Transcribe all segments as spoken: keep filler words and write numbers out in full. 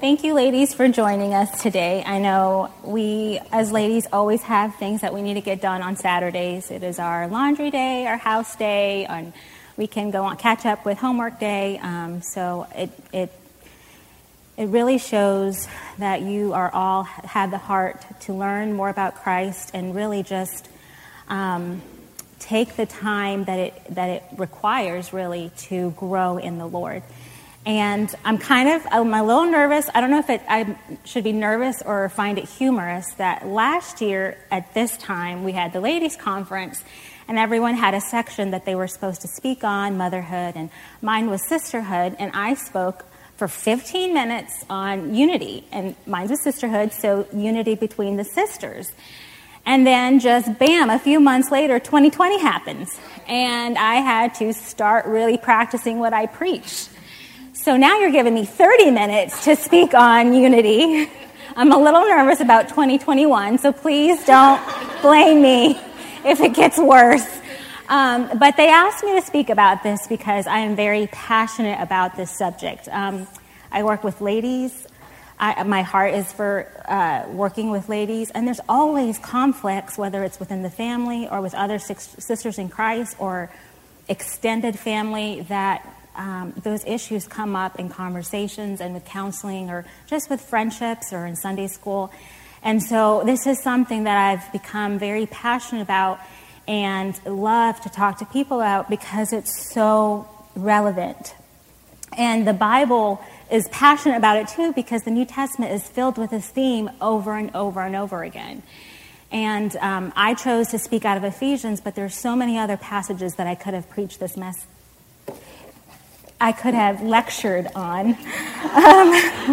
thank you, ladies, for joining us today. I know we, as ladies, always have things that we need to get done on Saturdays. It is our laundry day, our house day, and we can go on catch up with homework day. Um, so it it it really shows that you are all have the heart to learn more about Christ and really just um, take the time that it that it requires really to grow in the Lord. And I'm kind of, I'm a little nervous. I don't know if it, I should be nervous or find it humorous that last year at this time we had the ladies' conference and everyone had a section that they were supposed to speak on, motherhood, and mine was sisterhood, and I spoke for fifteen minutes on unity, and mine was sisterhood, so unity between the sisters. And then just bam, a few months later, twenty twenty happens, and I had to start really practicing what I preach. So now you're giving me thirty minutes to speak on unity. I'm a little nervous about twenty twenty-one, so please don't blame me if it gets worse. Um, but they asked me to speak about this because I am very passionate about this subject. Um, I work with ladies. I, my heart is for uh, working with ladies, and there's always conflicts, whether it's within the family or with other six, sisters in Christ or extended family, that Um, those issues come up in conversations and with counseling or just with friendships or in Sunday school. And so this is something that I've become very passionate about and love to talk to people about because it's so relevant. And the Bible is passionate about it too because the New Testament is filled with this theme over and over and over again. And um, I chose to speak out of Ephesians, but there's so many other passages that I could have preached this message. I could have lectured on. Um,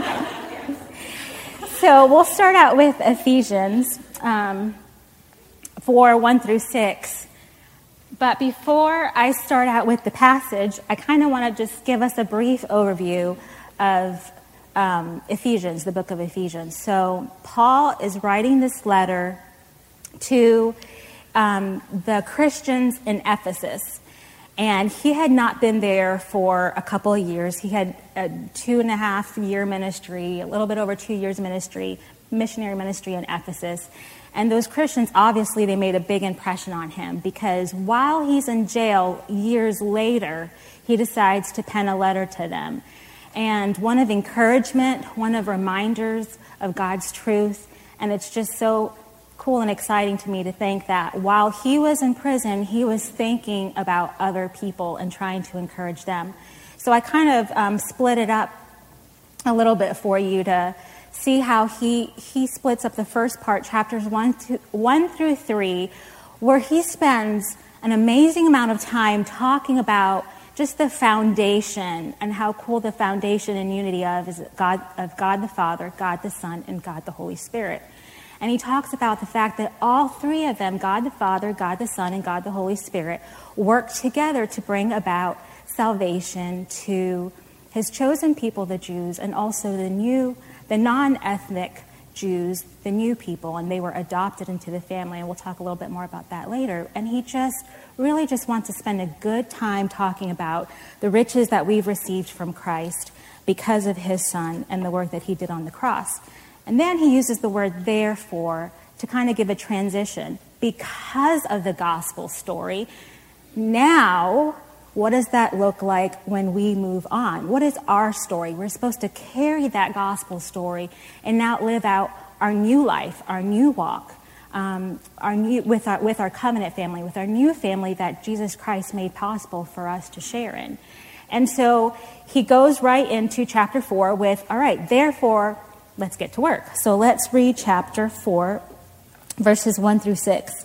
so we'll start out with Ephesians um, four, one through six. But before I start out with the passage, I kind of want to just give us a brief overview of um, Ephesians, the book of Ephesians. So Paul is writing this letter to um, the Christians in Ephesus. And he had not been there for a couple of years. He had a two and a half year ministry, a little bit over two years ministry, missionary ministry in Ephesus. And those Christians, obviously, they made a big impression on him because while he's in jail years later, he decides to pen a letter to them. And one of encouragement, one of reminders of God's truth. And it's just so cool and exciting to me to think that while he was in prison, he was thinking about other people and trying to encourage them. So I kind of um, split it up a little bit for you to see how he he splits up the first part, chapters one, to, one through three, where he spends an amazing amount of time talking about just the foundation and how cool the foundation and unity of is God of God the Father, God the Son, and God the Holy Spirit. And he talks about the fact that all three of them, God the Father, God the Son, and God the Holy Spirit, work together to bring about salvation to his chosen people, the Jews, and also the new, the non-ethnic Jews, the new people, and they were adopted into the family, and we'll talk a little bit more about that later. And he just really just wants to spend a good time talking about the riches that we've received from Christ because of his Son and the work that he did on the cross. And then he uses the word therefore to kind of give a transition. Because of the gospel story, now, what does that look like when we move on? What is our story? We're supposed to carry that gospel story and now live out our new life, our new walk, um, our new, with, our, with our covenant family, with our new family that Jesus Christ made possible for us to share in. And so he goes right into chapter four with, all right, therefore, let's get to work. So let's read chapter four, verses one through six.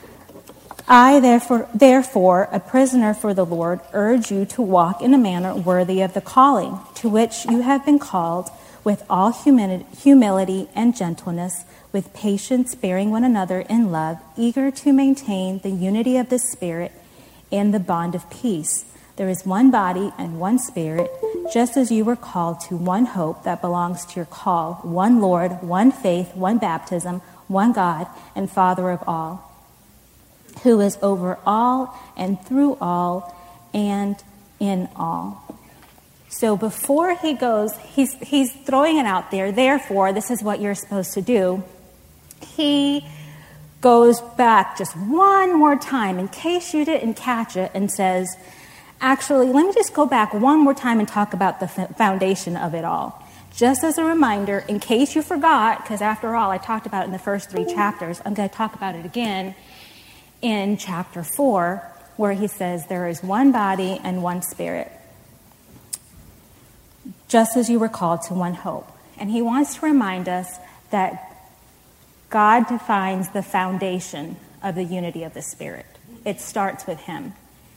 I, therefore, therefore, a prisoner for the Lord, urge you to walk in a manner worthy of the calling to which you have been called, with all humility, humility and gentleness, with patience bearing one another in love, eager to maintain the unity of the Spirit in the bond of peace. There is one body and one Spirit, just as you were called to one hope that belongs to your call, one Lord, one faith, one baptism, one God and Father of all, who is over all and through all and in all. So before he goes, he's, he's throwing it out there, therefore, this is what you're supposed to do. He goes back just one more time in case you didn't catch it and says, actually, let me just go back one more time and talk about the foundation of it all. Just as a reminder, in case you forgot, because after all, I talked about it in the first three chapters, I'm going to talk about it again in chapter four, where he says there is one body and one spirit, just as you were called to one hope. And he wants to remind us that God defines the foundation of the unity of the Spirit. It starts with him.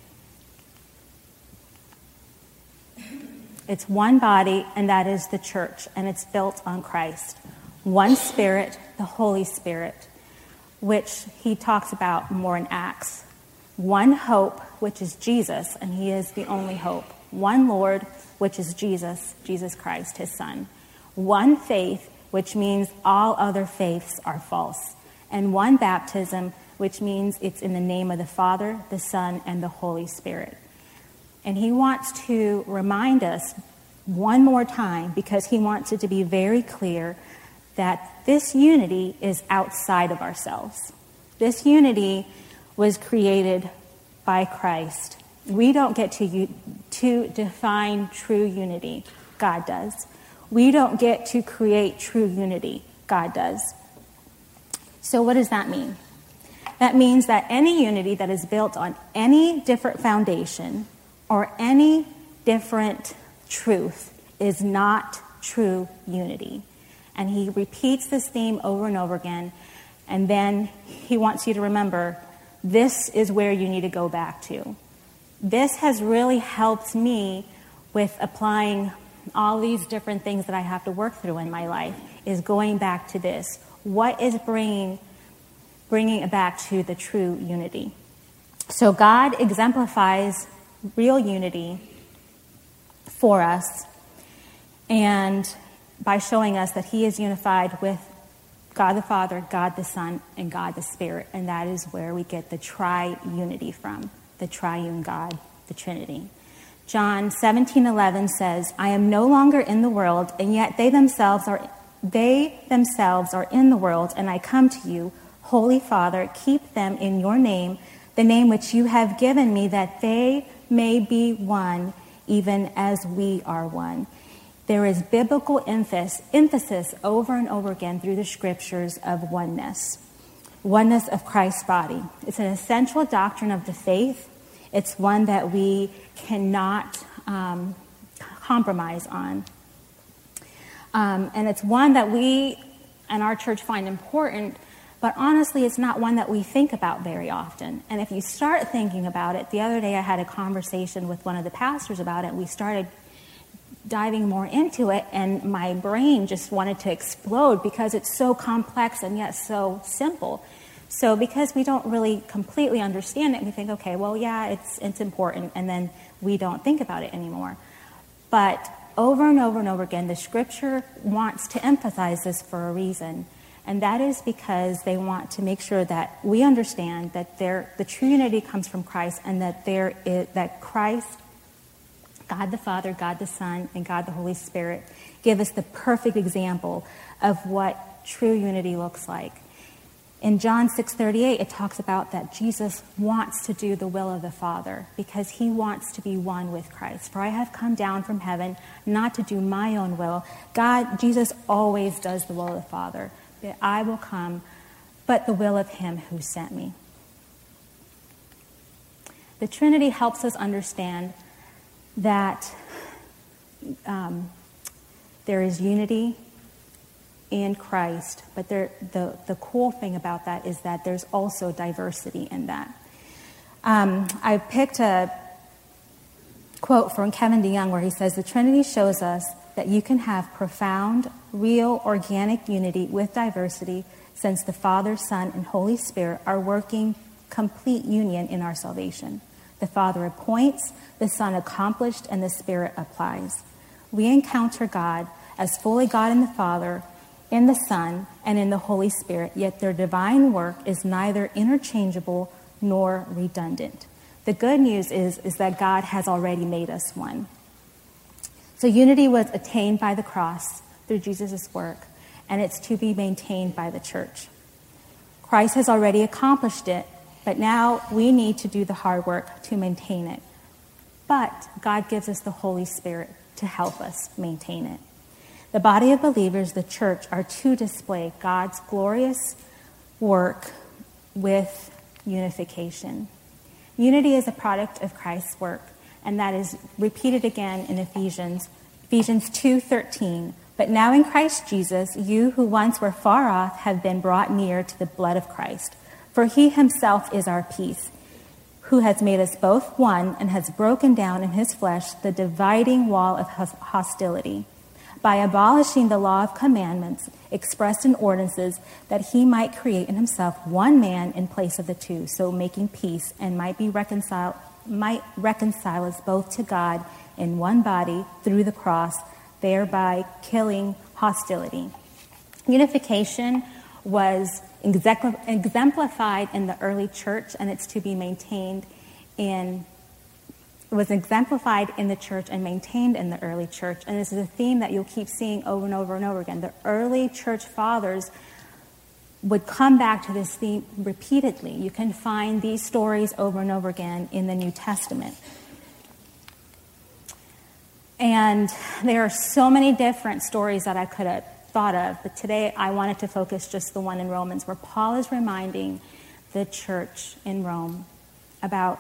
It's one body, and that is the church, and it's built on Christ. One Spirit, the Holy Spirit, which he talks about more in Acts. One hope, which is Jesus, and he is the only hope. One Lord, which is Jesus, Jesus Christ, his Son. One faith, which means all other faiths are false. And one baptism, which means it's in the name of the Father, the Son, and the Holy Spirit. And he wants to remind us one more time, because he wants it to be very clear that this unity is outside of ourselves. This unity was created by Christ. We don't get to, to define true unity. God does. We don't get to create true unity. God does. So what does that mean? That means that any unity that is built on any different foundation or any different truth is not true unity. And he repeats this theme over and over again. And then he wants you to remember, this is where you need to go back to. This has really helped me with applying all these different things that I have to work through in my life, is going back to this. What is bringing, bringing it back to the true unity? So God exemplifies real unity for us, and by showing us that he is unified with God the Father, God the Son, and God the Spirit. And that is where we get the tri-unity from, the triune God, the Trinity. John seventeen eleven says, I am no longer in the world, and yet they themselves are they themselves are in the world, and I come to you. Holy Father, keep them in your name, the name which you have given me, that they may be one, even as we are one. There is biblical emphasis, emphasis over and over again through the scriptures of oneness. Oneness of Christ's body. It's an essential doctrine of the faith. It's one that we cannot um, compromise on. Um, and it's one that we and our church find important, but honestly, it's not one that we think about very often. And if you start thinking about it, the other day I had a conversation with one of the pastors about it. We started diving more into it, and my brain just wanted to explode because it's so complex and yet so simple. So because we don't really completely understand it, we think, okay, well, yeah, it's it's important, and then we don't think about it anymore. But over and over and over again, the scripture wants to emphasize this for a reason, and that is because they want to make sure that we understand that there, the true unity comes from Christ, and that there is, that Christ, God the Father, God the Son, and God the Holy Spirit give us the perfect example of what true unity looks like. In John six thirty-eight, it talks about that Jesus wants to do the will of the Father because he wants to be one with Christ. For I have come down from heaven not to do my own will. God, Jesus always does the will of the Father. That I will come, but the will of him who sent me. The Trinity helps us understand that um, there is unity in Christ, but there, the, the cool thing about that is that there's also diversity in that. Um, I picked a quote from Kevin DeYoung where he says, the Trinity shows us that you can have profound, real, organic unity with diversity, since the Father, Son, and Holy Spirit are working complete union in our salvation. The Father appoints, the Son accomplished, and the Spirit applies. We encounter God as fully God in the Father, in the Son, and in the Holy Spirit, yet their divine work is neither interchangeable nor redundant. The good news is, is that God has already made us one. So unity was attained by the cross through Jesus' work, and it's to be maintained by the church. Christ has already accomplished it, but now we need to do the hard work to maintain it. But God gives us the Holy Spirit to help us maintain it. The body of believers, the church, are to display God's glorious work with unification. Unity is a product of Christ's work, and that is repeated again in Ephesians, Ephesians two thirteen. But now in Christ Jesus, you who once were far off have been brought near to the blood of Christ. For he himself is our peace, who has made us both one and has broken down in his flesh the dividing wall of hostility, by abolishing the law of commandments expressed in ordinances, that he might create in himself one man in place of the two, so making peace, and might be reconciled, might reconcile us both to God in one body through the cross, thereby killing hostility. Unification was exemplified in the early church, and it's to be maintained in was exemplified in the church and maintained in the early church. And this is a theme that you'll keep seeing over and over and over again. The early church fathers would come back to this theme repeatedly. You can find these stories over and over again in the New Testament. And there are so many different stories that I could have thought of, but today I wanted to focus just the one in Romans, where Paul is reminding the church in Rome about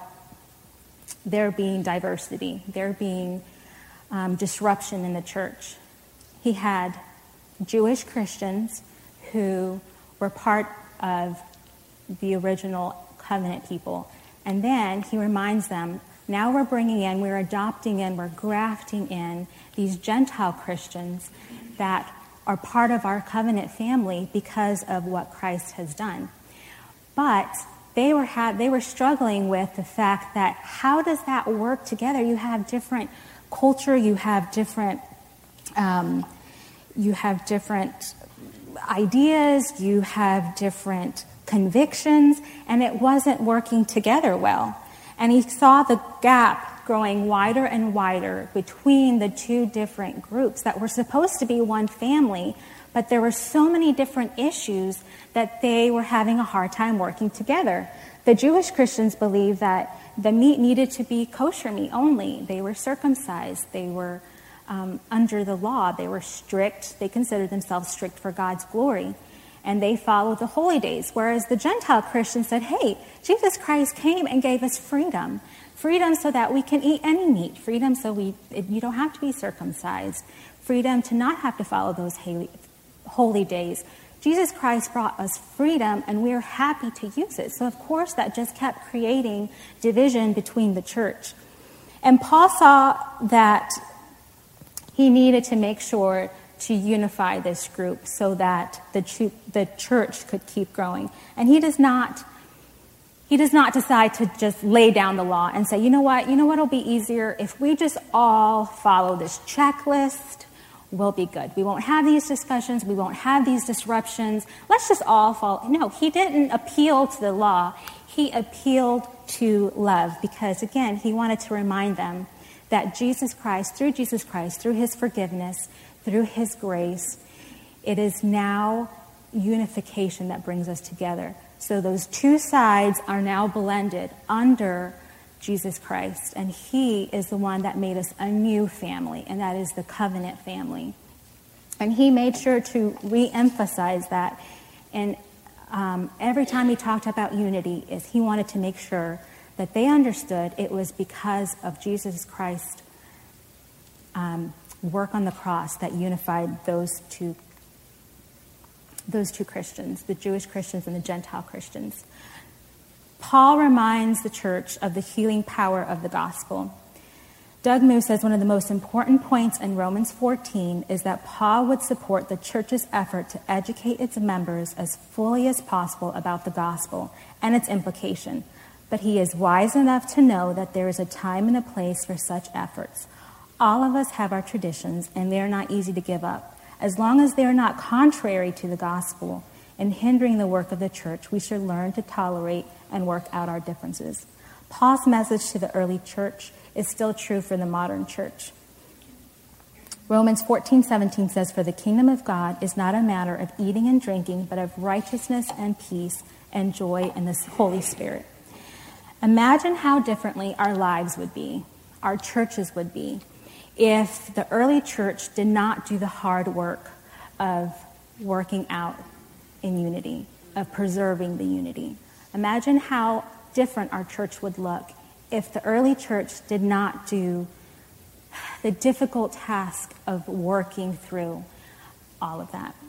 there being diversity, there being um, disruption in the church. He had Jewish Christians who were part of the original covenant people. And then he reminds them, now we're bringing in, we're adopting in, we're grafting in these Gentile Christians that are part of our covenant family because of what Christ has done. But they were ha- they were struggling with the fact that how does that work together? You have different culture, you have different um, you have different ideas, you have different convictions, and it wasn't working together well. And he saw the gap growing wider and wider between the two different groups that were supposed to be one family, but there were so many different issues that they were having a hard time working together. The Jewish Christians believed that the meat needed to be kosher meat only. They were circumcised. They were um, under the law. They were strict. They considered themselves strict for God's glory. And they followed the holy days. Whereas the Gentile Christians said, hey, Jesus Christ came and gave us freedom. Freedom so that we can eat any meat. Freedom so we you don't have to be circumcised. Freedom to not have to follow those holy days. Jesus Christ brought us freedom, and we're happy to use it. So, of course, that just kept creating division between the church. And Paul saw that he needed to make sure to unify this group so that the, ch- the church could keep growing. And he does not he does not decide to just lay down the law and say, you know what, you know what will be easier? If we just all follow this checklist, we'll be good. We won't have these discussions. We won't have these disruptions. Let's just all follow. No, he didn't appeal to the law. He appealed to love because, again, he wanted to remind them that Jesus Christ, through Jesus Christ, through his forgiveness, through his grace, it is now unification that brings us together. So those two sides are now blended under Jesus Christ, and he is the one that made us a new family, and that is the covenant family. And he made sure to re-emphasize that, and um, every time he talked about unity, is he wanted to make sure that they understood it was because of Jesus Christ's um, work on the cross that unified those two those two Christians, the Jewish Christians and the Gentile Christians. Paul reminds the church of the healing power of the gospel. Doug Moo says one of the most important points in Romans fourteen is that Paul would support the church's effort to educate its members as fully as possible about the gospel and its implication. But he is wise enough to know that there is a time and a place for such efforts. All of us have our traditions, and they are not easy to give up. As long as they are not contrary to the gospel and hindering the work of the church, we should learn to tolerate and work out our differences. Paul's message to the early church is still true for the modern church. Romans fourteen seventeen says, "For the kingdom of God is not a matter of eating and drinking, but of righteousness and peace and joy in the Holy Spirit." Imagine how differently our lives would be, our churches would be, if the early church did not do the hard work of working out in unity, of preserving the unity. Imagine how different our church would look if the early church did not do the difficult task of working through all of that.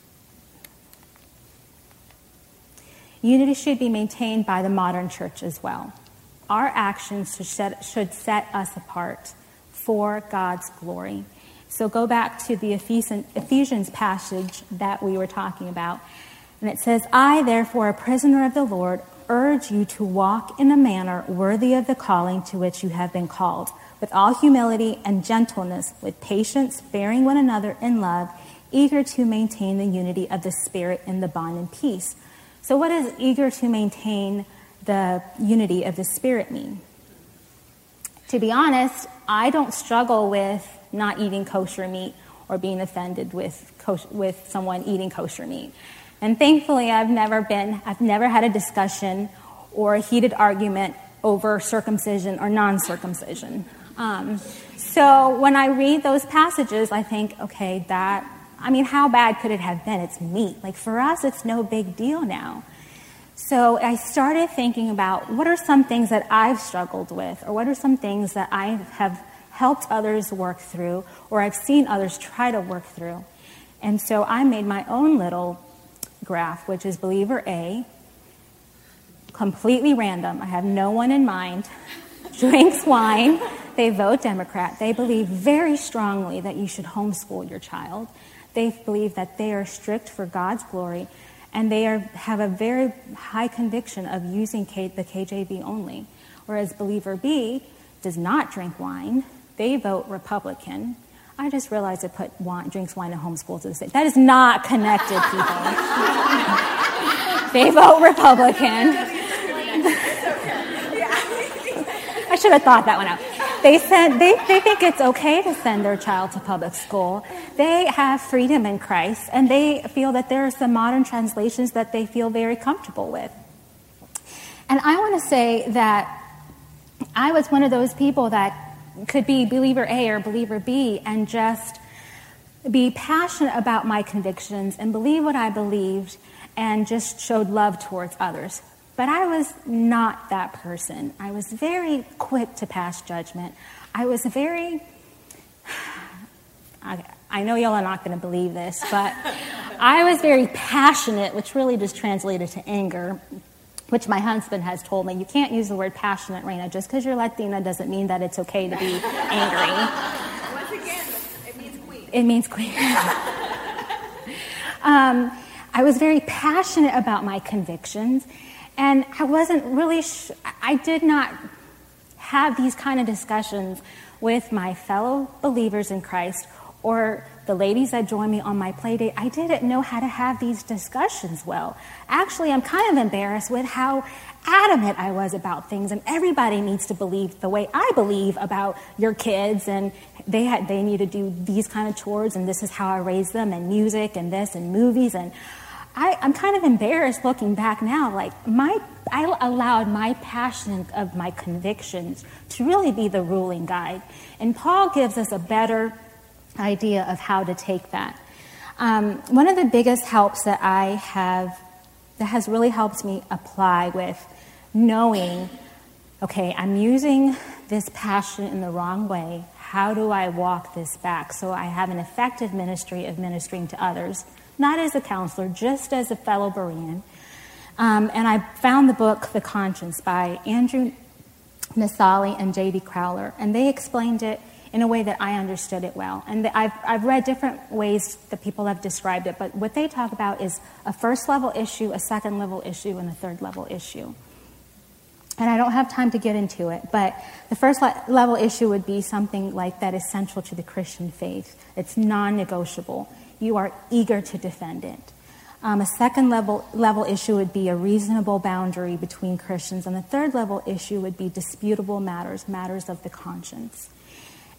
Unity should be maintained by the modern church as well. Our actions should set, should set us apart for God's glory. So go back to the Ephesians passage that we were talking about. And it says, "I, therefore, a prisoner of the Lord, urge you to walk in a manner worthy of the calling to which you have been called, with all humility and gentleness, with patience, bearing one another in love, eager to maintain the unity of the Spirit in the bond and peace." So what does eager to maintain the unity of the Spirit mean? To be honest, I don't struggle with not eating kosher meat or being offended with kosher, with someone eating kosher meat. And thankfully, I've never been, I've never had a discussion or a heated argument over circumcision or non-circumcision. Um, so when I read those passages, I think, okay, that, I mean, how bad could it have been? It's meat. Like, for us, it's no big deal now. So I started thinking about what are some things that I've struggled with, or what are some things that I have helped others work through, or I've seen others try to work through. And so I made my own little graph, which is believer A, completely random. I have no one in mind. Drinks wine. They vote Democrat. They believe very strongly that you should homeschool your child. They believe that they are strict for God's glory, and they are, have a very high conviction of using K, the K J V only. Whereas believer B does not drink wine. They vote Republican. I just realized I put wine, drinks wine and homeschools to the same. That is not connected, people. They vote Republican. I should have thought that one out. They said they, they think it's okay to send their child to public school. They have freedom in Christ, and they feel that there are some modern translations that they feel very comfortable with. And I want to say that I was one of those people that could be believer A or believer B and just be passionate about my convictions and believe what I believed and just showed love towards others. But I was not that person. I was very quick to pass judgment. I was very, I, I know y'all are not going to believe this, but I was very passionate, which really just translated to anger, which my husband has told me, you can't use the word passionate, Raina. Just because you're Latina doesn't mean that it's okay to be angry. Once again, it means queen. It means queen. um, I was very passionate about my convictions, and I wasn't really, sh- I did not have these kind of discussions with my fellow believers in Christ or the ladies that joined me on my play date. I didn't know how to have these discussions well. Actually, I'm kind of embarrassed with how adamant I was about things, and everybody needs to believe the way I believe about your kids, and they had, they need to do these kind of chores, and this is how I raised them, and music, and this, and movies, and I, I'm kind of embarrassed looking back now. Like, my, I allowed my passion of my convictions to really be the ruling guide. And Paul gives us a better idea of how to take that. Um, one of the biggest helps that I have, that has really helped me apply with knowing, okay, I'm using this passion in the wrong way. How do I walk this back so I have an effective ministry of ministering to others? Not as a counselor, just as a fellow Berean. Um, and I found the book, The Conscience, by Andrew Nassali and J D Crowler, and they explained it in a way that I understood it well. And I've, I've read different ways that people have described it, but what they talk about is a first-level issue, a second-level issue, and a third-level issue. And I don't have time to get into it, but the first-level issue would be something like that is central to the Christian faith. It's non-negotiable. You are eager to defend it. Um, a second level, level issue would be a reasonable boundary between Christians. And the third level issue would be disputable matters, matters of the conscience.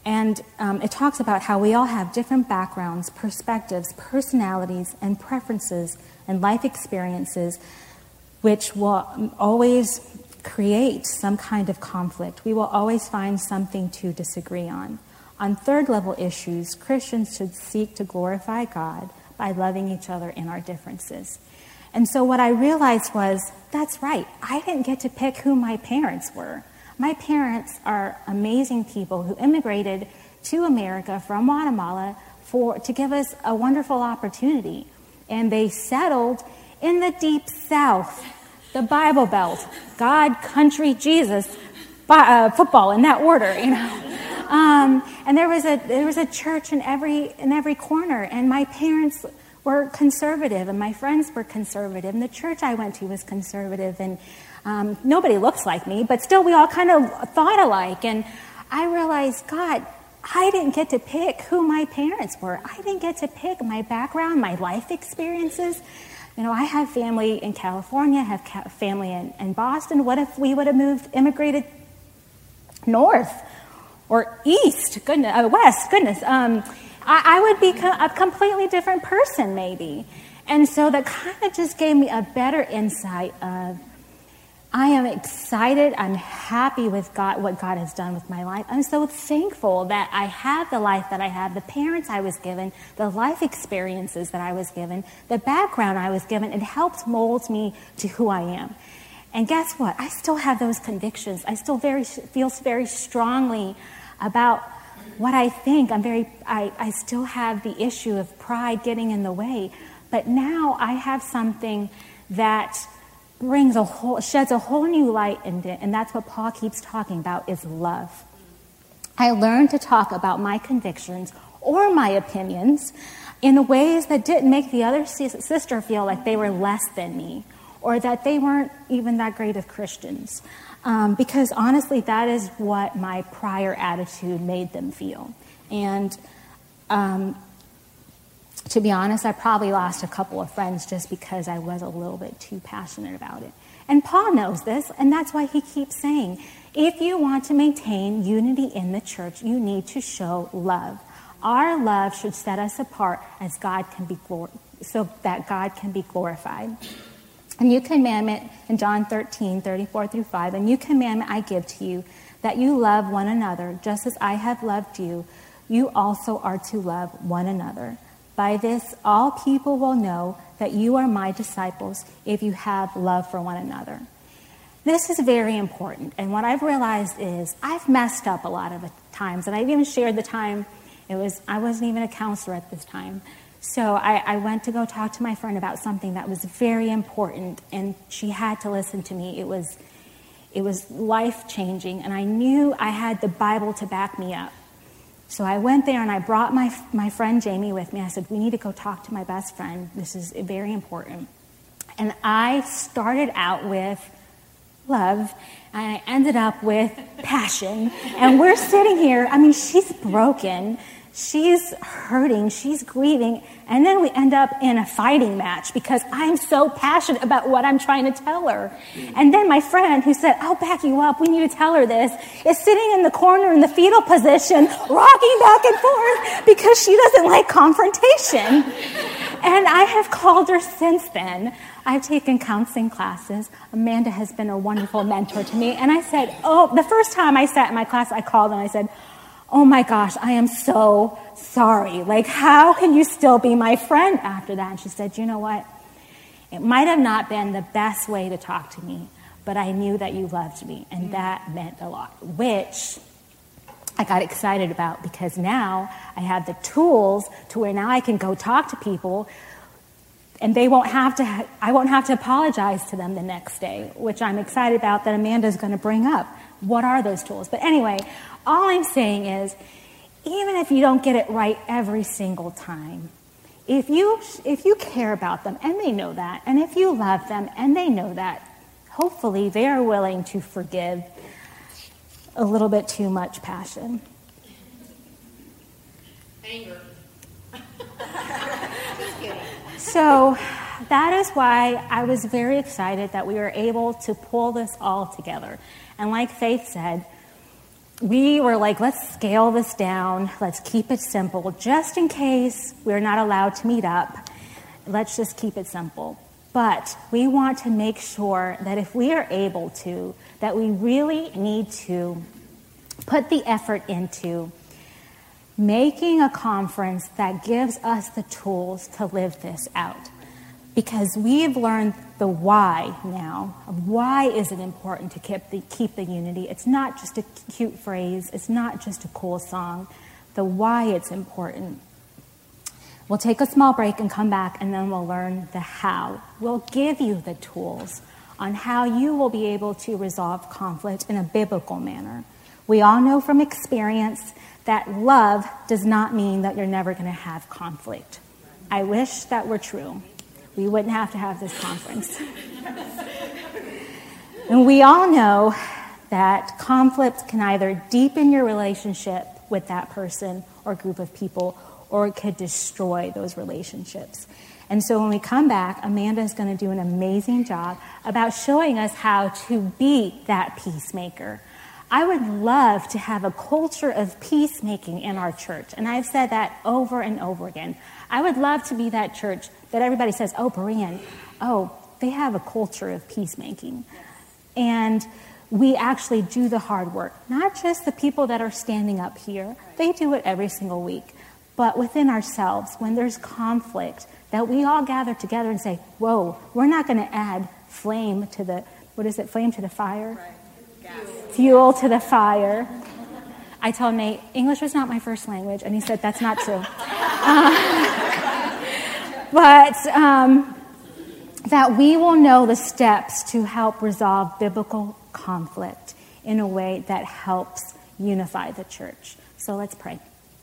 And um, it talks about how we all have different backgrounds, perspectives, personalities, and preferences and life experiences, which will always create some kind of conflict. We will always find something to disagree on. On third level issues, Christians should seek to glorify God by loving each other in our differences. And so what I realized was, that's right, I didn't get to pick who my parents were. My parents are amazing people who immigrated to America from Guatemala for to give us a wonderful opportunity. And they settled in the deep South, the Bible Belt, God, country, Jesus, uh, football in that order, you know. Um, and there was a there was a church in every in every corner, and my parents were conservative, and my friends were conservative, and the church I went to was conservative, and um, nobody looks like me, but still we all kind of thought alike. And I realized, God, I didn't get to pick who my parents were. I didn't get to pick my background, my life experiences. You know, I have family in California, I have family in, in Boston. What if we would have moved, immigrated north or east, goodness, uh, west, goodness. Um, I, I would be co- a completely different person maybe. And so that kind of just gave me a better insight of, I am excited, I'm happy with God, what God has done with my life. I'm so thankful that I have the life that I have, the parents I was given, the life experiences that I was given, the background I was given. It helped mold me to who I am. And guess what? I still have those convictions. I still very feel very strongly about what I think. I'm very, I, I still have the issue of pride getting in the way. But now I have something that brings a whole, sheds a whole new light into it, and that's what Paul keeps talking about, is love. I learned to talk about my convictions or my opinions in ways that didn't make the other sister feel like they were less than me, or that they weren't even that great of Christians. Um, because honestly, that is what my prior attitude made them feel. And um, to be honest, I probably lost a couple of friends just because I was a little bit too passionate about it. And Paul knows this, and that's why he keeps saying, if you want to maintain unity in the church, you need to show love. Our love should set us apart as God can be glor- so that God can be glorified. A new commandment in John thirteen, thirty-four through five, a new commandment I give to you, that you love one another, just as I have loved you, you also are to love one another. By this, all people will know that you are my disciples if you have love for one another. This is very important, and what I've realized is I've messed up a lot of times, and I've even shared the time. It was I wasn't even a counselor at this time. So I, I went to go talk to my friend about something that was very important, and she had to listen to me. It was, it was life-changing, and I knew I had the Bible to back me up. So I went there, and I brought my my friend Jamie with me. I said, we need to go talk to my best friend. This is very important. And I started out with love, and I ended up with passion. And we're sitting here. I mean, she's broken. She's hurting, she's grieving, and then we end up in a fighting match because I'm so passionate about what I'm trying to tell her. And then my friend who said, I'll back you up, we need to tell her this, is sitting in the corner in the fetal position, rocking back and forth because she doesn't like confrontation. And I have called her since then. I've taken counseling classes. Amanda has been a wonderful mentor to me. And I said, oh, the first time I sat in my class, I called and I said, oh my gosh, I am so sorry. Like, how can you still be my friend after that? And she said, you know what? It might have not been the best way to talk to me, but I knew that you loved me, and that meant a lot, which I got excited about because now I have the tools to where now I can go talk to people, and they won't have to, I won't have to apologize to them the next day, which I'm excited about that Amanda's going to bring up. What are those tools? But anyway, all I'm saying is, even if you don't get it right every single time, if you if you care about them and they know that, and if you love them and they know that, hopefully they are willing to forgive a little bit too much passion. Anger. So that is why I was very excited that we were able to pull this all together. And like Faith said, we were like, let's scale this down. Let's keep it simple. Just in case we're not allowed to meet up, let's just keep it simple. But we want to make sure that if we are able to, that we really need to put the effort into making a conference that gives us the tools to live this out. Because we've learned the why now. Why is it important to keep the, keep the unity? It's not just a cute phrase. It's not just a cool song. The why it's important. We'll take a small break and come back, and then we'll learn the how. We'll give you the tools on how you will be able to resolve conflict in a biblical manner. We all know from experience that love does not mean that you're never going to have conflict. I wish that were true. We wouldn't have to have this conference. And we all know that conflict can either deepen your relationship with that person or group of people, or it could destroy those relationships. And so when we come back, Amanda is going to do an amazing job about showing us how to be that peacemaker. I would love to have a culture of peacemaking in our church. And I've said that over and over again. I would love to be that church that everybody says, oh, Berean, oh, they have a culture of peacemaking. And we actually do the hard work. Not just the people that are standing up here. They do it every single week. But within ourselves, when there's conflict, that we all gather together and say, whoa, we're not going to add flame to the, what is it, flame to the fire? Right. Gas. Fuel to the fire. I told Nate, English was not my first language, and he said, that's not true. uh, but um, that we will know the steps to help resolve biblical conflict in a way that helps unify the church. So let's pray.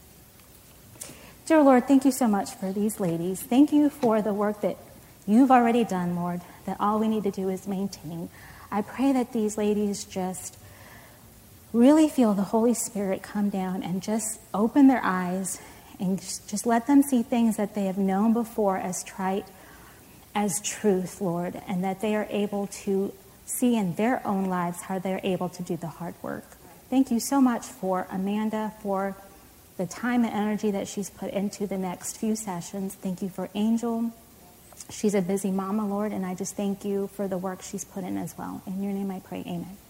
Dear Lord, thank you so much for these ladies. Thank you for the work that you've already done, Lord, that all we need to do is maintain. I pray that these ladies just really feel the Holy Spirit come down and just open their eyes and just let them see things that they have known before as trite, as truth, Lord, and that they are able to see in their own lives how they're able to do the hard work. Thank you so much for Amanda, for the time and energy that she's put into the next few sessions. Thank you for Angel. She's a busy mama, Lord, and I just thank you for the work she's put in as well. In your name I pray, amen.